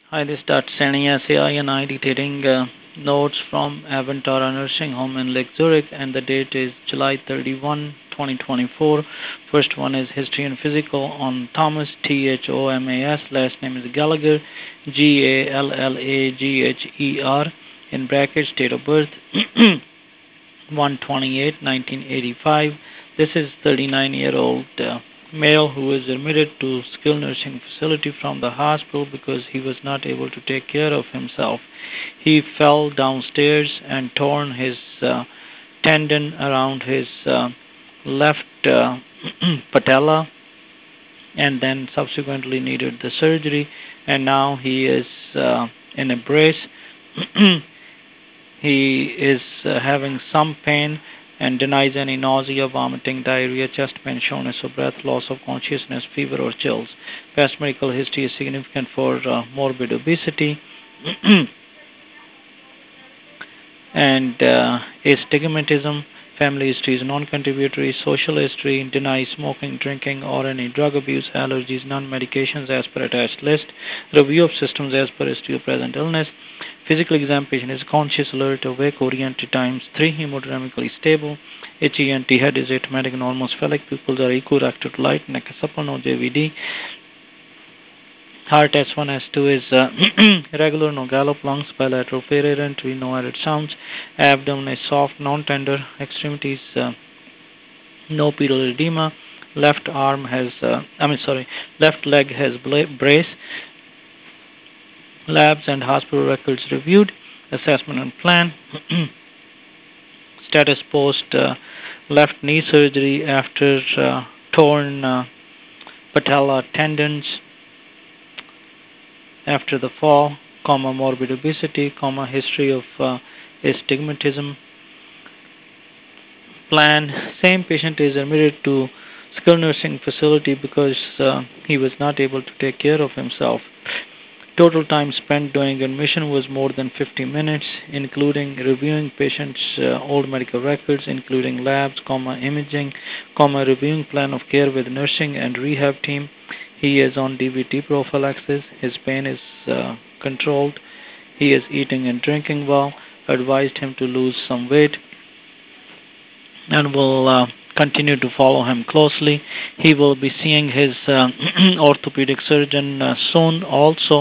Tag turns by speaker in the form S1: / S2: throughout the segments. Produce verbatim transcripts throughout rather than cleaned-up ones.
S1: Hi, this is Doctor Sani S A I and I dictating uh, notes from Aventara Nursing Home in Lake Zurich, and the date is July thirty-first, twenty twenty-four. First one is History and Physical on Thomas, T H O M A S. Last name is Gallagher, G A L L A G H E R. In brackets, date of birth one twenty-eight nineteen eighty-five. This is thirty-nine-year-old uh, male who was admitted to skilled nursing facility from the hospital because he was not able to take care of himself. He fell downstairs and torn his uh, tendon around his uh, left uh, patella, and then subsequently needed the surgery, and now he is uh, in a brace. He is uh, having some pain and denies any nausea, vomiting, diarrhea, chest pain, shortness of breath, loss of consciousness, fever, or chills. Past medical history is significant for uh, morbid obesity. And uh, astigmatism. Family history is non-contributory. Social history: denies smoking, drinking, or any drug abuse. Allergies, non-medications as per attached list. Review of systems as per history of present illness. Physical exam: patient is conscious, alert, awake, oriented times three, hemodynamically stable. H E N T, head is asymptomatic, normal, sphenic, pupils are equirected to light, neck is supple, no J V D. Heart S one S two is uh, regular, no gallop. Lungs bilateral, failure entry, no added sounds. Abdomen is soft, non-tender. Extremities uh, no pedal edema. Left arm has, uh, I mean sorry, left leg has brace. Labs and hospital records reviewed. Assessment and plan. Status post uh, left knee surgery after uh, torn uh, patella tendons after the fall, comma, morbid obesity, comma, history of uh, astigmatism. Plan: same patient is admitted to skilled nursing facility because uh, he was not able to take care of himself. Total time spent during admission was more than fifty minutes, including reviewing patient's uh, old medical records, including labs, comma, imaging, comma, reviewing plan of care with nursing and rehab team. He is on D V T prophylaxis. His pain is uh, controlled. He is eating and drinking well. Advised him to lose some weight, and will uh, continue to follow him closely. He will be seeing his uh, orthopedic surgeon uh, soon also.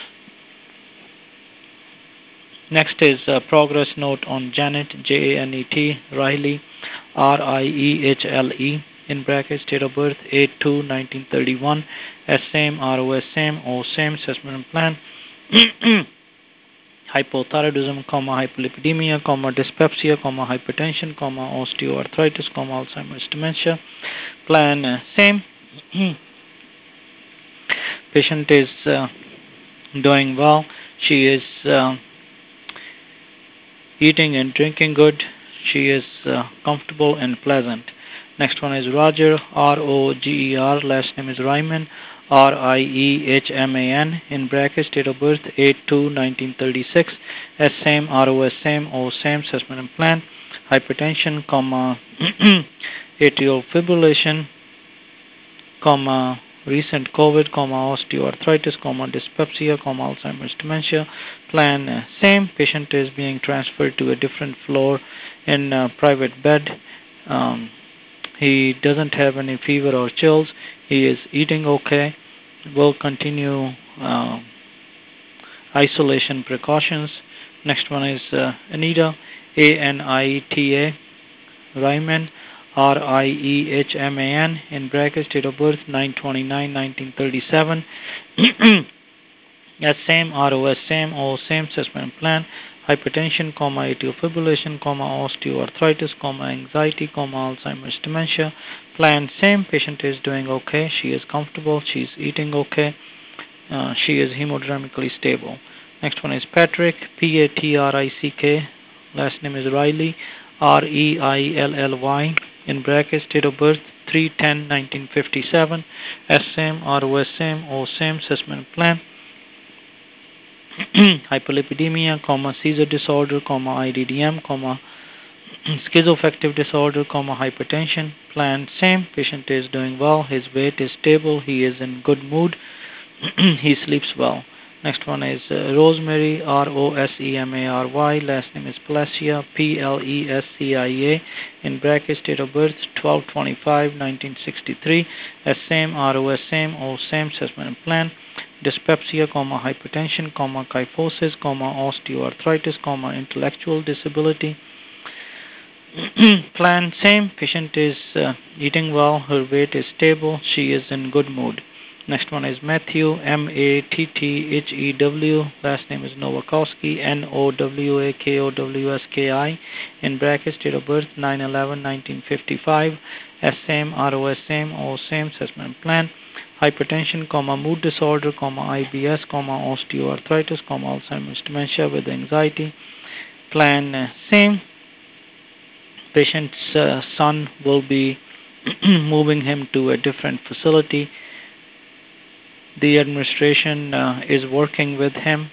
S1: Next is a progress note on Janet, J A N E T, Riley, R I E H L E, in brackets, date of birth eight two nineteen thirty-one, S same, R O S same, O same, assessment and plan. Hypothyroidism, comma, hypolipidemia, comma, dyspepsia, comma, hypertension, comma, osteoarthritis, comma, Alzheimer's dementia. Plan uh, same. Patient is uh, doing well. She is uh, eating and drinking good. She is uh, comfortable and pleasant. Next one is Roger, R O G E R. Last name is Ryman, R I E H M A N, in brackets, date of birth eight two nineteen thirty-six, S same, R O S same, O same, assessment and plan. Hypertension, comma, atrial fibrillation, comma, recent COVID, comma, osteoarthritis, comma, dyspepsia, comma, Alzheimer's dementia. Plan uh, same. Patient is being transferred to a different floor in a private bed. Um, he doesn't have any fever or chills. He is eating okay. Will continue uh, isolation precautions. Next one is uh, Anita, A N I T A, Ryman, R I E H M A N, in brackets, date of birth nine twenty-nine nineteen thirty-seven. S same, R O S same, O same, assessment plan. Hypertension, comma, atrial fibrillation, comma, osteoarthritis, comma, anxiety, comma, Alzheimer's dementia. Plan same. Patient is doing okay. She is comfortable. She is eating okay. Uh, she is hemodynamically stable. Next one is Patrick, P A T R I C K. Last name is Riley, R E I L L Y, in brackets, date of birth three ten nineteen fifty-seven. S same, R O S same, O same, assessment plan. Hypolipidemia, comma, seizure disorder, comma, I D D M, comma, schizoaffective disorder, comma, hypertension. Plan same. Patient is doing well. His weight is stable. He is in good mood. He sleeps well. Next one is uh, Rosemary, R O S E M A R Y. Last name is Plesia, P L E S C I A. In brackets, date of birth twelve twenty-five nineteen sixty-three. S same, R O S same, O same, assessment and plan. Dyspepsia, comma, hypertension, comma, kyphosis, comma, osteoarthritis, comma, intellectual disability. Plan same. Patient is uh, eating well. Her weight is stable. She is in good mood. Next one is Matthew, M A T T H E W. Last name is Nowakowski, N O W A K O W S K I. In brackets, date of birth nine eleven nineteen fifty-five. S same, R O S same, O same, assessment plan. Hypertension, comma, mood disorder, comma, I B S, comma, osteoarthritis, comma, Alzheimer's dementia with anxiety. Plan uh, same. Patient's uh, son will be moving him to a different facility. The administration uh, is working with him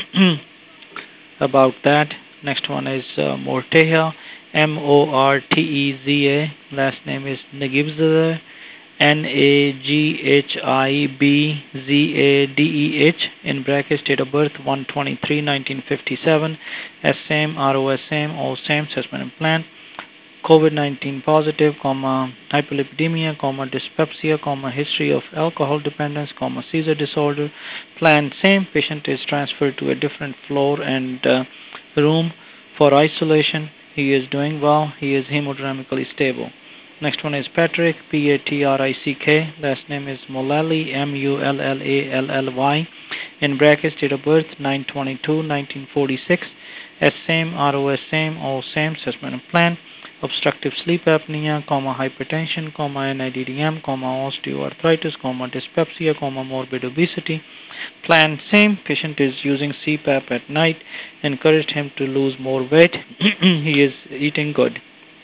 S1: about that. Next one is uh, Morteja, M O R T E Z A. Last name is Nagibzadeh, N A G H I B Z A D E H. In brackets, date of birth one twenty-three nineteen fifty-seven. S same, R O S same, O same, assessment and plan. COVID nineteen positive, comma, hyperlipidemia, comma, dyspepsia, comma, history of alcohol dependence, comma, seizure disorder. Plan same. Patient is transferred to a different floor and uh, room for isolation. He is doing well. He is hemodynamically stable. Next one is Patrick, P A T R I C K. Last name is Mullally, M U L L A L L Y. In brackets, date of birth nine twenty-two nineteen forty-six. S same, R O S same, O same, assessment and plan. Obstructive sleep apnea, comma, hypertension, comma, N I D D M, comma, osteoarthritis, comma, dyspepsia, comma, morbid obesity. Plan same. Patient is using C PAP at night. Encouraged him to lose more weight. He is eating good.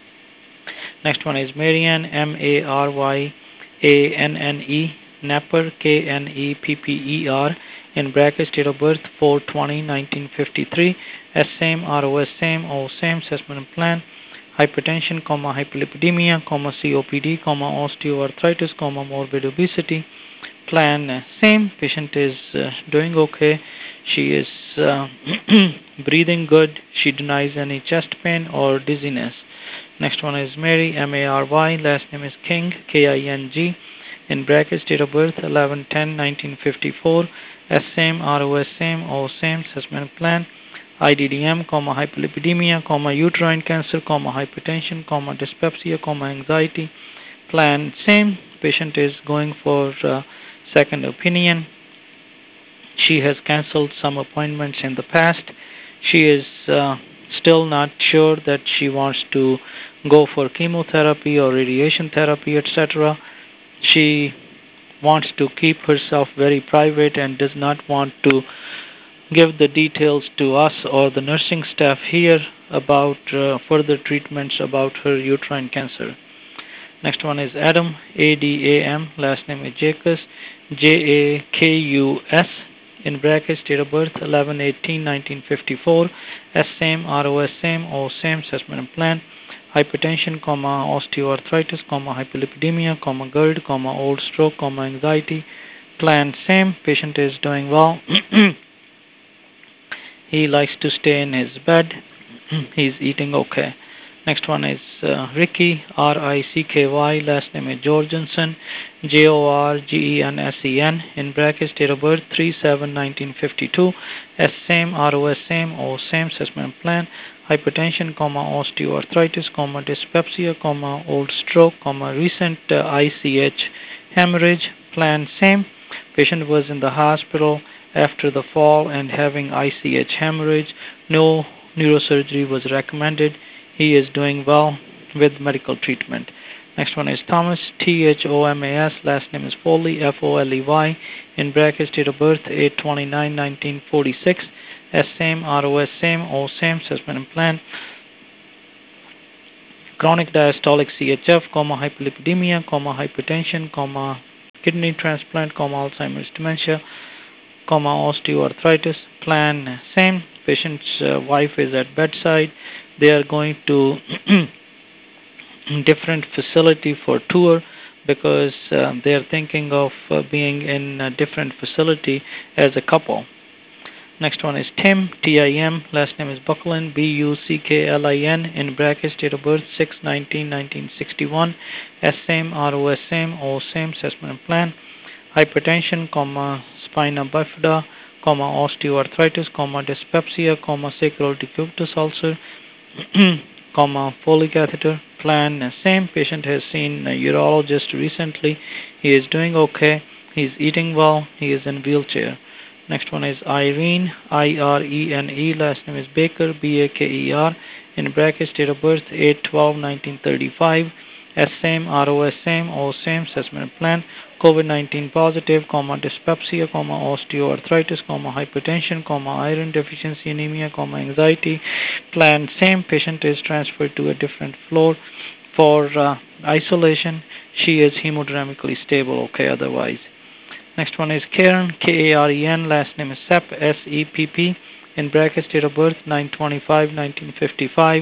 S1: Next one is Marianne, M A R Y A N N E, Knepper, K N E P P E R. In brackets, date of birth four twenty nineteen fifty-three. S same, R O S same, O same, assessment and plan. Hypertension, comma, hyperlipidemia, comma, C O P D, comma, osteoarthritis, comma, morbid obesity. Plan uh, same. Patient is uh, doing okay. She is uh, breathing good. She denies any chest pain or dizziness. Next one is Mary, M A R Y. Last name is King, K I N G. In brackets, date of birth eleven ten nineteen fifty-four. S same, R O S same, O same, assessment plan. I D D M, comma, hyperlipidemia, comma, uterine cancer, comma, hypertension, comma, dyspepsia, comma, anxiety. Plan same. Patient is going for uh, second opinion. She has cancelled some appointments in the past. She is uh, still not sure that she wants to go for chemotherapy or radiation therapy, et cetera. She wants to keep herself very private and does not want to give the details to us or the nursing staff here about uh, further treatments about her uterine cancer. Next one is Adam, A D A M. Last name is Jacobs, J A K U S. In brackets, date of birth eleven eighteen nineteen fifty-four. S same, R O S same, O same, assessment and plan. Hypertension, comma, osteoarthritis, comma, hyperlipidemia, comma, GERD, comma, old stroke, comma, anxiety. Plan same. Patient is doing well. He likes to stay in his bed. He's eating okay. Next one is uh, Ricky, R I C K Y. Last name is Jorgensen, J O R G E N S E N. In brackets, date of birth three seven nineteen fifty-two. S same, R O S same, O same, assessment plan. Hypertension, comma, osteoarthritis, comma, dyspepsia, comma, old stroke, comma, recent uh, I C H hemorrhage. Plan same. Patient was in the hospital after the fall and having I C H hemorrhage. No neurosurgery was recommended. He is doing well with medical treatment. Next one is Thomas, T H O M A S. Last name is Foley, F O L E Y. In brackets, date of birth eight twenty-nine nineteen forty-six. S same, R O S same, O same, assessment and plan. Chronic diastolic C H F, comma, hyperlipidemia, comma, hypertension, comma, kidney transplant, comma, Alzheimer's dementia, comma, osteoarthritis. Plan same. Patient's uh, wife is at bedside. They are going to different facility for tour because uh, they are thinking of uh, being in a different facility as a couple. Next one is Tim, T I M, last name is Bucklin, B U C K L I N, in brackets, date of birth six nineteen nineteen sixty-one, S same, R O S same, O same, assessment and plan, hypertension, comma, spina bifida, comma, osteoarthritis, comma, dyspepsia, comma, sacral decubitus ulcer, comma, Foley catheter, plan, uh, same, patient has seen a urologist recently, he is doing okay, he is eating well, he is in wheelchair. Next one is Irene, I R E N E, last name is Baker, B A K E R, in brackets, date of birth eight twelve nineteen thirty-five, S same, R O S same, O same, assessment plan, COVID nineteen positive, comma, dyspepsia, comma, osteoarthritis, comma, hypertension, comma, iron deficiency anemia, comma, anxiety, plan same, patient is transferred to a different floor for uh, isolation, she is hemodynamically stable, okay, otherwise. Next one is Karen, K A R E N, last name is Sepp, S E P P, in brackets, date of birth nine twenty-five nineteen fifty-five,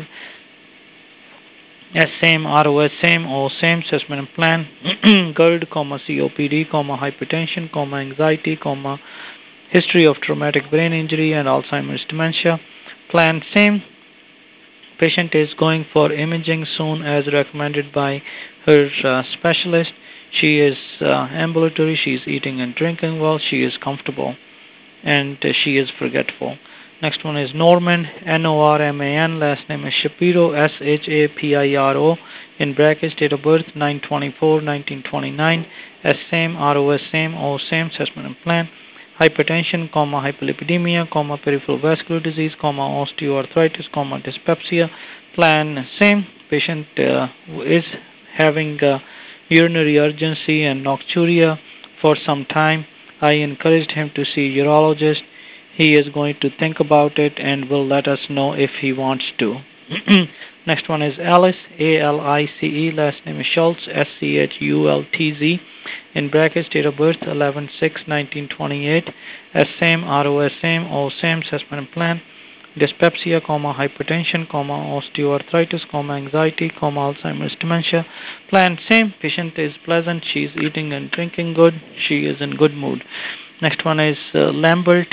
S1: S same, R O S same, O same, assessment and plan, GERD, comma, C O P D, comma, hypertension, comma, anxiety, comma, history of traumatic brain injury and Alzheimer's dementia, plan same, patient is going for imaging soon as recommended by her uh, specialist. She is uh, ambulatory, she is eating and drinking well, she is comfortable, and uh, she is forgetful. Next one is Norman, N O R M A N, last name is Shapiro, S H A P I R O, in brackets, date of birth nine twenty-four nineteen twenty-nine, S same, R O S same, O same, assessment and plan, hypertension, comma, hyperlipidemia, comma, peripheral vascular disease, comma, osteoarthritis, comma, dyspepsia, plan same, patient uh, is having uh, urinary urgency and nocturia for some time. I encouraged him to see a urologist. He is going to think about it and will let us know if he wants to. Next one is Alice, A L I C E, last name is Schultz, S C H U L T Z, in brackets, date of birth eleven six nineteen twenty-eight, S same, R O S same, O same, assessment and plan, dyspepsia, comma, hypertension, comma, osteoarthritis, comma, anxiety, comma, Alzheimer's dementia, plan same, patient is pleasant, she is eating and drinking good, she is in good mood. Next one is uh, Lambert,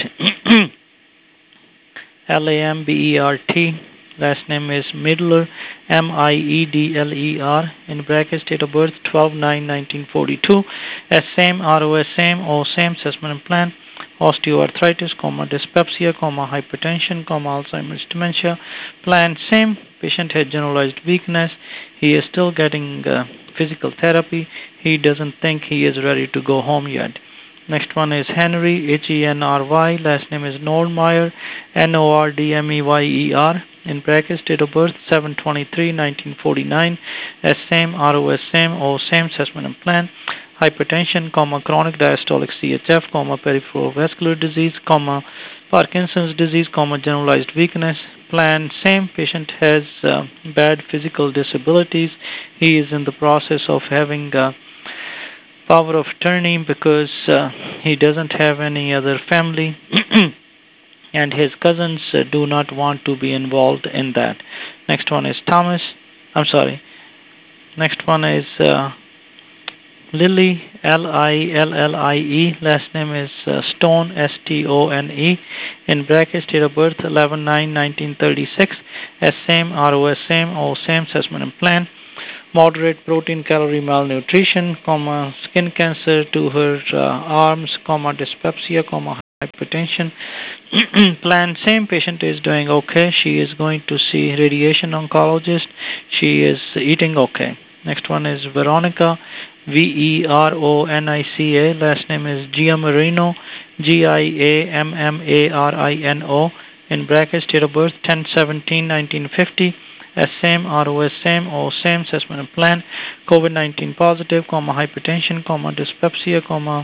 S1: L A M B E R T, last name is Miedler, M I E D L E R, in brackets, date of birth twelve nine nineteen forty-two, S same, R O S same, O same, assessment and plan, osteoarthritis, comma, dyspepsia, comma, hypertension, comma, Alzheimer's dementia, plan same, patient had generalized weakness, he is still getting uh, physical therapy, he doesn't think he is ready to go home yet. Next one is Henry, H E N R Y, last name is Nordmeyer, N O R D M E Y E R, in brackets, date of birth seven twenty-three nineteen forty-nine, S same, R O S same, O same, assessment and plan, hypertension, comma, chronic diastolic C H F, comma, peripheral vascular disease, comma, Parkinson's disease, comma, generalized weakness, plan same, patient has uh, bad physical disabilities, he is in the process of having uh, power of attorney because uh, he doesn't have any other family and his cousins uh, do not want to be involved in that. Next one is Thomas, I'm sorry, next one is uh, Lily, L I L L I E, last name is uh, Stone, S T O N E, in brackets, date of birth eleven nine nineteen thirty-six, S same, R O S same, O same, assessment and plan, moderate protein calorie malnutrition, comma, skin cancer to her uh, arms, comma, dyspepsia, comma, hypertension, plan same, patient is doing okay, she is going to see radiation oncologist, she is eating okay. Next one is Veronica, V E R O N I C A, last name is Giammarino, G I A M M A R I N O, in brackets, date of birth ten seventeen nineteen fifty, S same, R O S same, O same, assessment and plan, COVID nineteen positive, comma, hypertension, comma, dyspepsia, comma,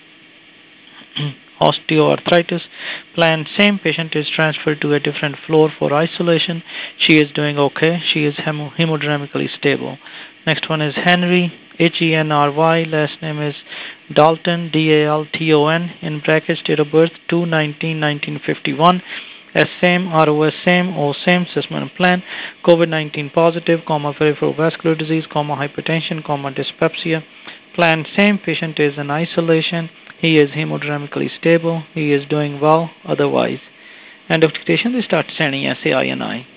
S1: osteoarthritis, plan same, patient is transferred to a different floor for isolation, she is doing okay, she is hemo hemodynamically stable. Next one is Henry, H E N R Y, last name is Dalton, D A L T O N, in brackets, date of birth two nineteen nineteen fifty-one, S same, R O S same, O same, assessment and plan, COVID nineteen positive, comma, peripheral vascular disease, comma, hypertension, comma, dyspepsia, plan same, patient is in isolation, He is hemodynamically stable. He is doing well otherwise. End of dictation. They start sending S A I and I.